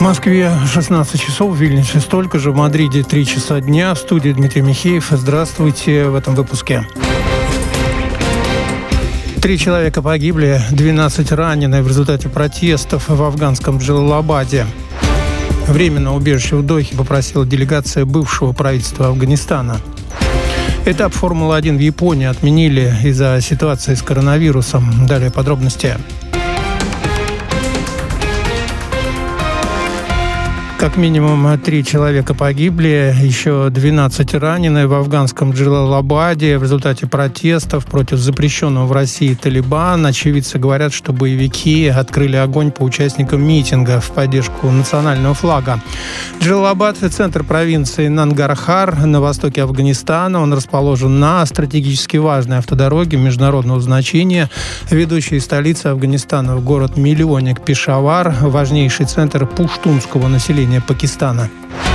В Москве 16 часов, в Вильнюсе столько же, в Мадриде 3 часа дня. В студии Дмитрий Михеев. Здравствуйте в этом выпуске. 3 человека погибли, 12 ранены в результате протестов в афганском Джалалабаде. Временное убежище в Дохе попросила делегация бывшего правительства Афганистана. Этап Формулы-1 в Японии отменили из-за ситуации с коронавирусом. Далее подробности. Как минимум 3 человека погибли, еще 12 ранены в афганском Джалалабаде в результате протестов против запрещенного в России Талибана. Очевидцы говорят, что боевики открыли огонь по участникам митинга в поддержку национального флага. Джалалабад – центр провинции Нангархар на востоке Афганистана. Он расположен на стратегически важной автодороге международного значения, ведущей из столицы Афганистана в город-миллионник Пешавар, важнейший центр пуштунского населения Пакистана.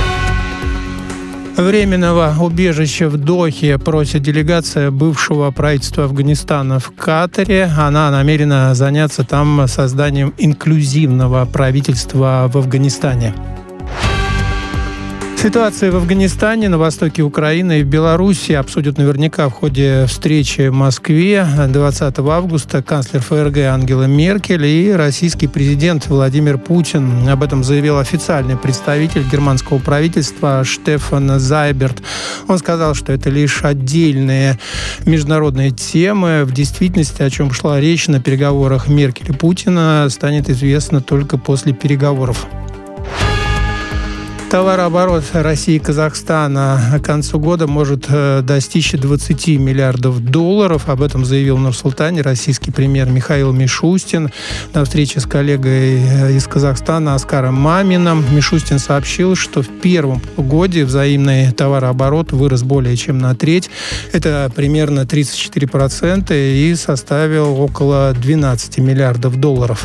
Временного убежища в Дохе просит делегация бывшего правительства Афганистана в Катаре. Она намерена заняться там созданием инклюзивного правительства в Афганистане. Ситуацию в Афганистане, на востоке Украины и в Беларуси обсудят наверняка в ходе встречи в Москве 20 августа канцлер ФРГ Ангела Меркель и российский президент Владимир Путин. Об этом заявил официальный представитель германского правительства Штефан Зайберт. Он сказал, что это лишь отдельные международные темы. В действительности, о чем шла речь на переговорах Меркель и Путина, станет известно только после переговоров. Товарооборот России и Казахстана к концу года может достичь 20 миллиардов долларов. Об этом заявил в Нур-Султане российский премьер Михаил Мишустин на встрече с коллегой из Казахстана Оскаром Маминым. Мишустин сообщил, что в первом полугодии взаимный товарооборот вырос более чем на треть. Это примерно 34% и составил около 12 миллиардов долларов.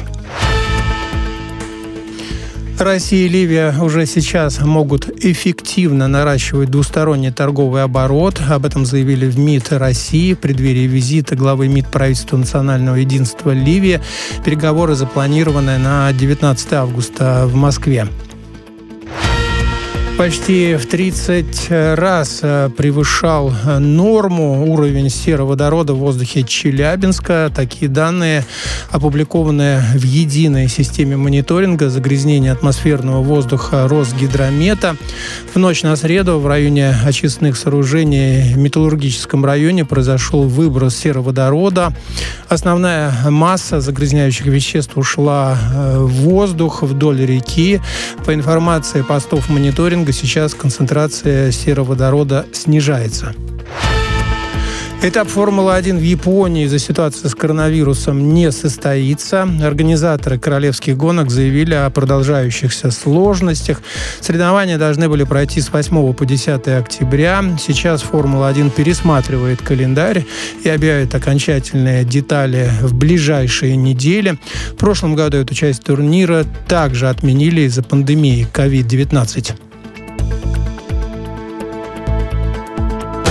Россия и Ливия уже сейчас могут эффективно наращивать двусторонний торговый оборот. Об этом заявили в МИД России в преддверии визита главы МИД правительства национального единства Ливии. Переговоры запланированы на 19 августа в Москве. Почти в 30 раз превышал норму уровень сероводорода в воздухе Челябинска. Такие данные опубликованы в единой системе мониторинга загрязнения атмосферного воздуха Росгидромета. В ночь на среду в районе очистных сооружений в Металлургическом районе произошел выброс сероводорода. Основная масса загрязняющих веществ ушла в воздух вдоль реки. По информации постов мониторинга, сейчас концентрация сероводорода снижается. Этап Формулы-1 в Японии из-за ситуации с коронавирусом не состоится. Организаторы королевских гонок заявили о продолжающихся сложностях. Соревнования должны были пройти с 8 по 10 октября. Сейчас Формула-1 пересматривает календарь и объявит окончательные детали в ближайшие недели. В прошлом году эту часть турнира также отменили из-за пандемии COVID-19.